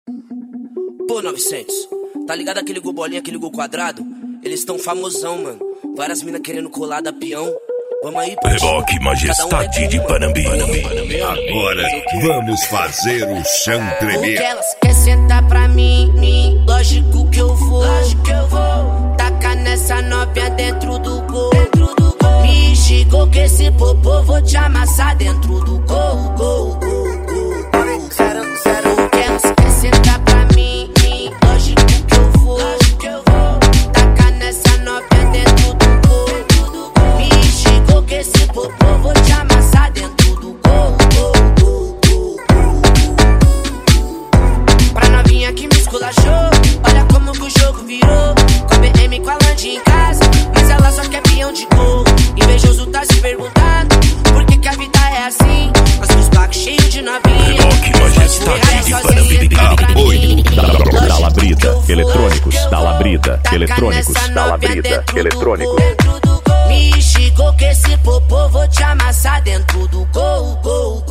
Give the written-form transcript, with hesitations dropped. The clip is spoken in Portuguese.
Pô, 900, tá ligado aquele gol bolinha, aquele gol quadrado? Eles tão famosão, mano. Várias minas querendo colar da peão. Vamos aí, pô. Reboque Majestade de Panambi. Agora vamos fazer o chão tremer. Porque elas querem sentar pra mim, lógico que eu vou. Taca nessa novinha dentro do gol. Me chegou que esse popô vou te amassar dentro do gol. Porque elas querem sentar pra mim, lógico que eu vou. Taca nessa novinha dentro do gol. Me chegou que esse popô vou te amassar dentro do gol. Pra novinha que me esculachou, olha como que o jogo virou. Com a BM com a Land em casa, mas ela só quer peão de gol. Invejoso tá se perguntando por que a vida é assim. Mas os blocos cheios de novinha. Reboque Majestade de Panambi. Apoio da Labrida, eletrônicos da Labrida, eletrônicos da Labrida, eletrônicos. Me chegou que esse popô vou te amassar dentro do gol.